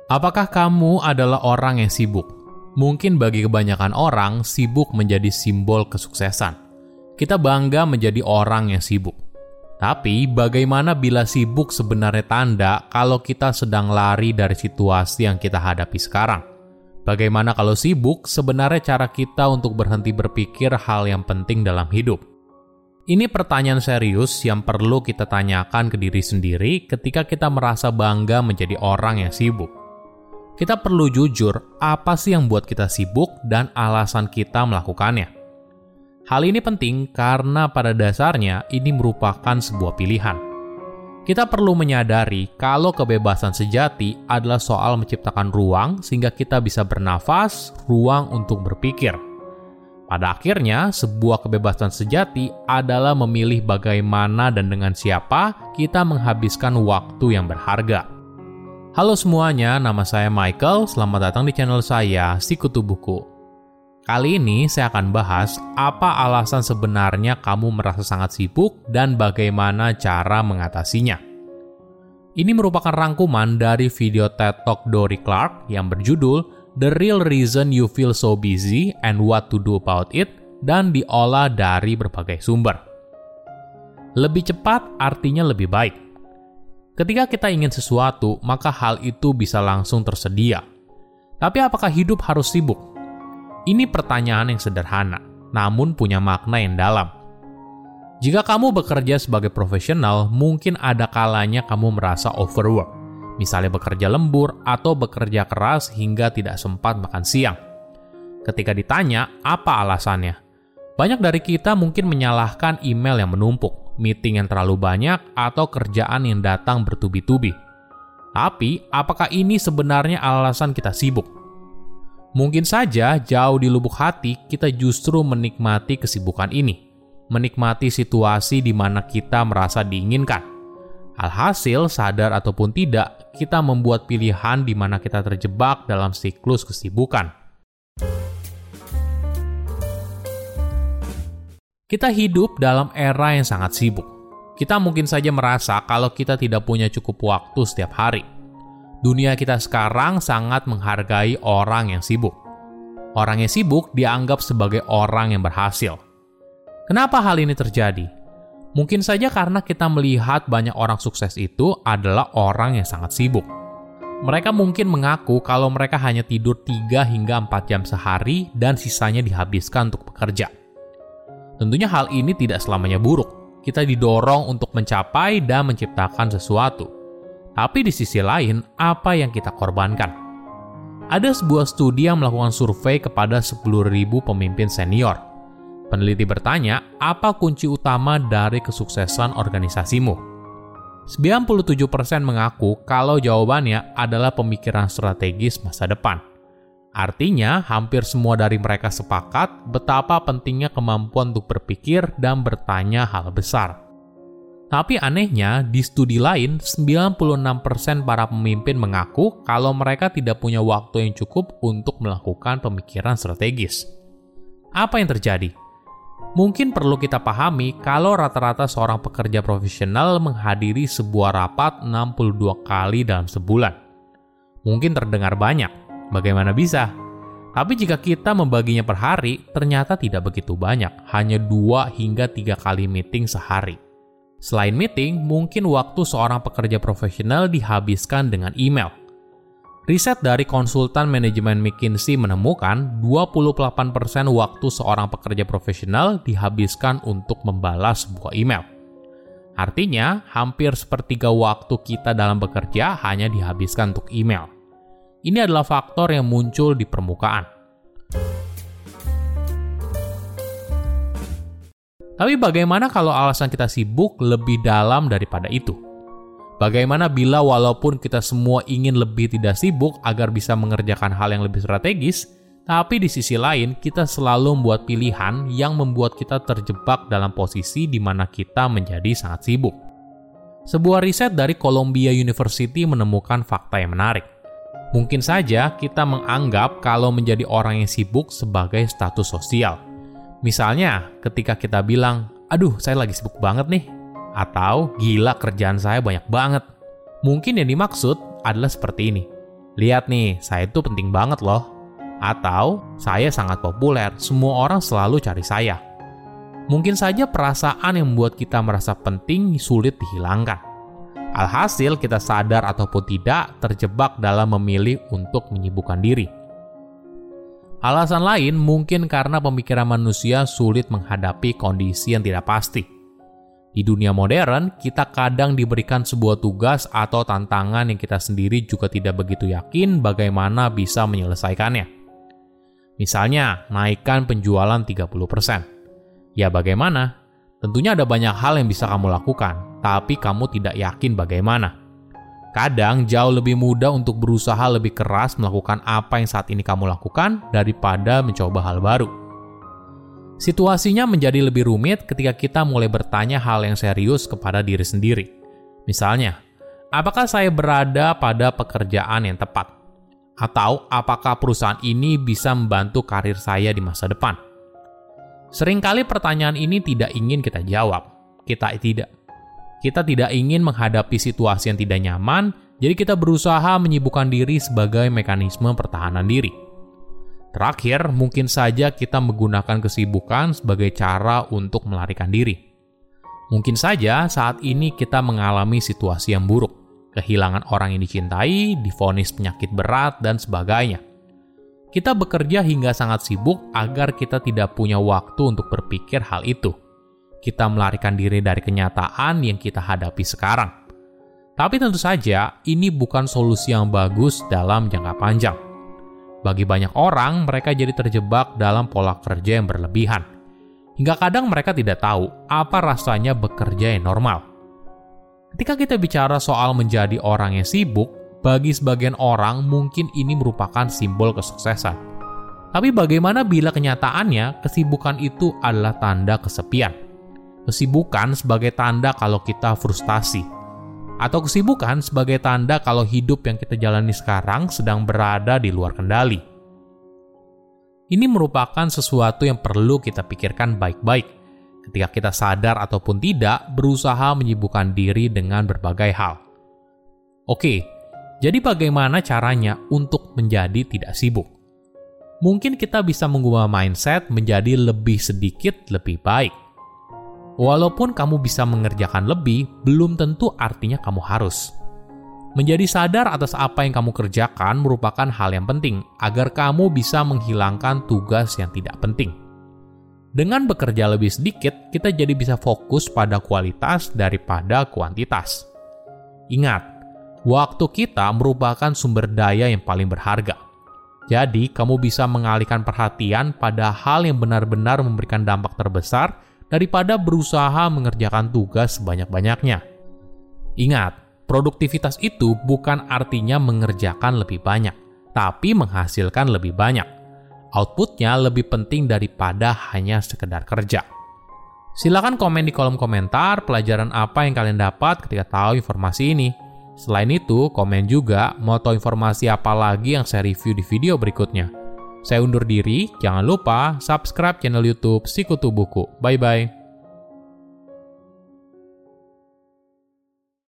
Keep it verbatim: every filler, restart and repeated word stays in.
Apakah kamu adalah orang yang sibuk? Mungkin bagi kebanyakan orang, sibuk menjadi simbol kesuksesan. Kita bangga menjadi orang yang sibuk. Tapi, bagaimana bila sibuk sebenarnya tanda kalau kita sedang lari dari situasi yang kita hadapi sekarang? Bagaimana kalau sibuk sebenarnya cara kita untuk berhenti berpikir hal yang penting dalam hidup? Ini pertanyaan serius yang perlu kita tanyakan ke diri sendiri ketika kita merasa bangga menjadi orang yang sibuk. Kita perlu jujur, apa sih yang buat kita sibuk dan alasan kita melakukannya. Hal ini penting karena pada dasarnya ini merupakan sebuah pilihan. Kita perlu menyadari kalau kebebasan sejati adalah soal menciptakan ruang sehingga kita bisa bernafas, ruang untuk berpikir. Pada akhirnya, sebuah kebebasan sejati adalah memilih bagaimana dan dengan siapa kita menghabiskan waktu yang berharga. Halo semuanya, nama saya Michael. Selamat datang di channel saya, Sikutu Buku. Kali ini saya akan bahas apa alasan sebenarnya kamu merasa sangat sibuk dan bagaimana cara mengatasinya. Ini merupakan rangkuman dari video TED Talk Dorie Clark yang berjudul The Real Reason You Feel So Busy and What to Do About It dan diolah dari berbagai sumber. Lebih cepat artinya lebih baik. Ketika kita ingin sesuatu, maka hal itu bisa langsung tersedia. Tapi apakah hidup harus sibuk? Ini pertanyaan yang sederhana, namun punya makna yang dalam. Jika kamu bekerja sebagai profesional, mungkin ada kalanya kamu merasa overwork. Misalnya bekerja lembur atau bekerja keras hingga tidak sempat makan siang. Ketika ditanya, apa alasannya? Banyak dari kita mungkin menyalahkan email yang menumpuk, meeting yang terlalu banyak, atau kerjaan yang datang bertubi-tubi. Tapi, apakah ini sebenarnya alasan kita sibuk? Mungkin saja jauh di lubuk hati kita justru menikmati kesibukan ini. Menikmati situasi di mana kita merasa diinginkan. Alhasil, sadar ataupun tidak, kita membuat pilihan di mana kita terjebak dalam siklus kesibukan. Kita hidup dalam era yang sangat sibuk. Kita mungkin saja merasa kalau kita tidak punya cukup waktu setiap hari. Dunia kita sekarang sangat menghargai orang yang sibuk. Orang yang sibuk dianggap sebagai orang yang berhasil. Kenapa hal ini terjadi? Mungkin saja karena kita melihat banyak orang sukses itu adalah orang yang sangat sibuk. Mereka mungkin mengaku kalau mereka hanya tidur tiga hingga empat jam sehari dan sisanya dihabiskan untuk bekerja. Tentunya hal ini tidak selamanya buruk. Kita didorong untuk mencapai dan menciptakan sesuatu. Tapi di sisi lain, apa yang kita korbankan? Ada sebuah studi yang melakukan survei kepada sepuluh ribu pemimpin senior. Peneliti bertanya, apa kunci utama dari kesuksesan organisasimu? sembilan puluh tujuh persen mengaku kalau jawabannya adalah pemikiran strategis masa depan. Artinya, hampir semua dari mereka sepakat betapa pentingnya kemampuan untuk berpikir dan bertanya hal besar. Tapi anehnya, di studi lain, sembilan puluh enam persen para pemimpin mengaku kalau mereka tidak punya waktu yang cukup untuk melakukan pemikiran strategis. Apa yang terjadi? Mungkin perlu kita pahami kalau rata-rata seorang pekerja profesional menghadiri sebuah rapat enam puluh dua kali dalam sebulan. Mungkin terdengar banyak. Bagaimana bisa? Tapi jika kita membaginya per hari, ternyata tidak begitu banyak, hanya dua hingga tiga kali meeting sehari. Selain meeting, mungkin waktu seorang pekerja profesional dihabiskan dengan email. Riset dari konsultan manajemen McKinsey menemukan dua puluh delapan persen waktu seorang pekerja profesional dihabiskan untuk membalas sebuah email. Artinya, hampir sepertiga waktu kita dalam bekerja hanya dihabiskan untuk email. Ini adalah faktor yang muncul di permukaan. Tapi bagaimana kalau alasan kita sibuk lebih dalam daripada itu? Bagaimana bila walaupun kita semua ingin lebih tidak sibuk agar bisa mengerjakan hal yang lebih strategis, tapi di sisi lain kita selalu membuat pilihan yang membuat kita terjebak dalam posisi di mana kita menjadi sangat sibuk. Sebuah riset dari Columbia University menemukan fakta yang menarik. Mungkin saja kita menganggap kalau menjadi orang yang sibuk sebagai status sosial. Misalnya, ketika kita bilang, aduh saya lagi sibuk banget nih, atau gila kerjaan saya banyak banget. Mungkin yang dimaksud adalah seperti ini. Lihat nih, saya itu penting banget loh. Atau, saya sangat populer, semua orang selalu cari saya. Mungkin saja perasaan yang membuat kita merasa penting sulit dihilangkan. Alhasil, kita sadar ataupun tidak terjebak dalam memilih untuk menyibukkan diri. Alasan lain mungkin karena pemikiran manusia sulit menghadapi kondisi yang tidak pasti. Di dunia modern, kita kadang diberikan sebuah tugas atau tantangan yang kita sendiri juga tidak begitu yakin bagaimana bisa menyelesaikannya. Misalnya, naikkan penjualan tiga puluh persen. Ya bagaimana? Tentunya ada banyak hal yang bisa kamu lakukan, tapi kamu tidak yakin bagaimana. Kadang jauh lebih mudah untuk berusaha lebih keras melakukan apa yang saat ini kamu lakukan daripada mencoba hal baru. Situasinya menjadi lebih rumit ketika kita mulai bertanya hal yang serius kepada diri sendiri. Misalnya, apakah saya berada pada pekerjaan yang tepat? Atau apakah perusahaan ini bisa membantu karir saya di masa depan? Seringkali pertanyaan ini tidak ingin kita jawab. Kita tidak. Kita tidak ingin menghadapi situasi yang tidak nyaman, jadi kita berusaha menyibukkan diri sebagai mekanisme pertahanan diri. Terakhir, mungkin saja kita menggunakan kesibukan sebagai cara untuk melarikan diri. Mungkin saja saat ini kita mengalami situasi yang buruk, kehilangan orang yang dicintai, divonis penyakit berat, dan sebagainya. Kita bekerja hingga sangat sibuk agar kita tidak punya waktu untuk berpikir hal itu. Kita melarikan diri dari kenyataan yang kita hadapi sekarang. Tapi tentu saja, ini bukan solusi yang bagus dalam jangka panjang. Bagi banyak orang, mereka jadi terjebak dalam pola kerja yang berlebihan. Hingga kadang mereka tidak tahu apa rasanya bekerja yang normal. Ketika kita bicara soal menjadi orang yang sibuk, bagi sebagian orang mungkin ini merupakan simbol kesuksesan. Tapi bagaimana bila kenyataannya kesibukan itu adalah tanda kesepian? Kesibukan sebagai tanda kalau kita frustasi. Atau kesibukan sebagai tanda kalau hidup yang kita jalani sekarang sedang berada di luar kendali. Ini merupakan sesuatu yang perlu kita pikirkan baik-baik ketika kita sadar ataupun tidak berusaha menyibukkan diri dengan berbagai hal. Oke, jadi bagaimana caranya untuk menjadi tidak sibuk? Mungkin kita bisa mengubah mindset menjadi lebih sedikit lebih baik. Walaupun kamu bisa mengerjakan lebih, belum tentu artinya kamu harus. Menjadi sadar atas apa yang kamu kerjakan merupakan hal yang penting agar kamu bisa menghilangkan tugas yang tidak penting. Dengan bekerja lebih sedikit, kita jadi bisa fokus pada kualitas daripada kuantitas. Ingat, waktu kita merupakan sumber daya yang paling berharga. Jadi, kamu bisa mengalihkan perhatian pada hal yang benar-benar memberikan dampak terbesar daripada berusaha mengerjakan tugas sebanyak-banyaknya. Ingat, produktivitas itu bukan artinya mengerjakan lebih banyak, tapi menghasilkan lebih banyak. Outputnya lebih penting daripada hanya sekedar kerja. Silakan komen di kolom komentar pelajaran apa yang kalian dapat ketika tahu informasi ini. Selain itu, komen juga mau tahu informasi apa lagi yang saya review di video berikutnya. Saya undur diri, jangan lupa subscribe channel YouTube Sikutu Buku. Bye-bye.